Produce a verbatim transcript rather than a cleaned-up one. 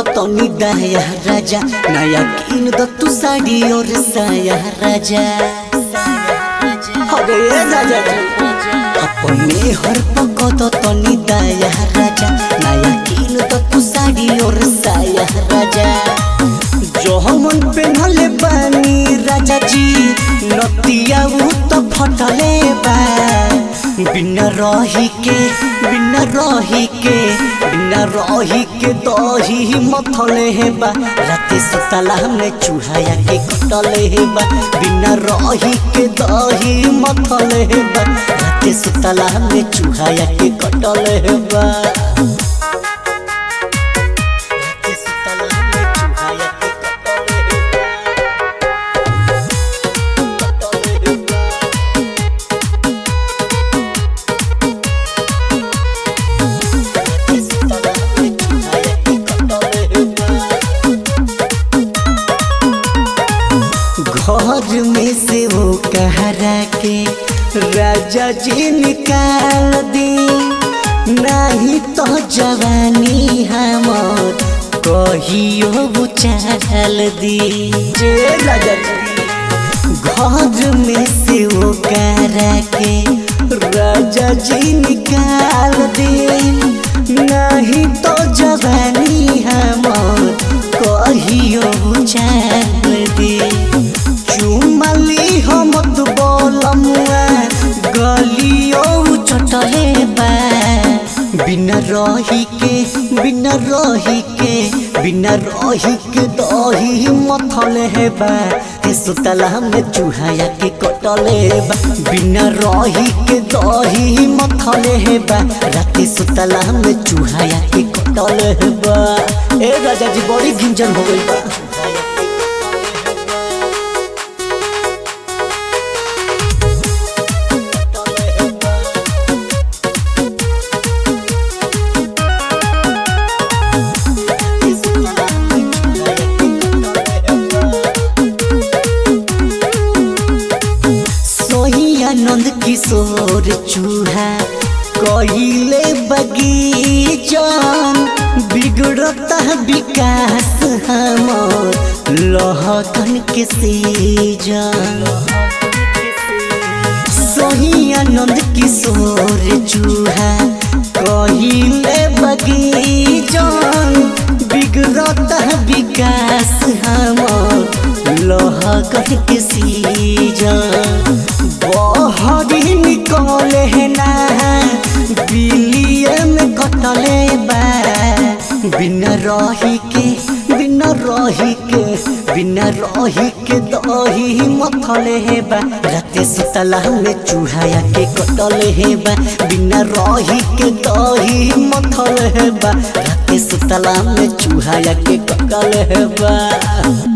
दो तनी दाया राजा नया किन दो तू साड़ी और साया राजा अरे राजा अपने हर पको दो तनी दाया राजा नया किन दो तू साड़ी और साया राजा जो हम पहनले बानी राजा जी नतिया वो तो फटले बा बिना रही के बिना रही के बिना रही के दही मथले हेबा राते सुतला में चूहाया के कटले हेबा बिना रही के दही मथले हेबा राते सुतला में चूहाया के कटले हेबा राते सुतला में चूहाया के घर में से वो कहरा के राजा जी निकाल दी नहीं तो जवानी हमर कहियो बुझाल दी जे राजा जी घर में से वो कहरा के राजा जी निकाल दी नहीं तो जवानी हमर कहियो बुझाल दी चुमली हम तो बोलमुआ गलियो चटले बा बिना रही के बिना रही के बिना रही के दही मथले हेबा ते सुतला में चूहाया के कटले बा बिना रही के दही मथले हेबा राते सुतला में चूहाया के कटले हेबा ए राजा जी बड़ी गिंजन हो गई बा नंद किशोर चूहा कहिले बगीचन बिगड़ता विकास हमर लहकन के सीजन सोही आनंद किशोर चूहा कहिले बगीचन बिगड़ता विकास हमर लहकन के सीजन बहरी निकले है ना बिलिए में कटले बा बिना रही के बिना रही के बिना रही के दही मथले है बा राते सुतला में चूहाया के कटले है बा बिना रही के दही मथले है बा राते सुतला में चूहाया के कटले है बा।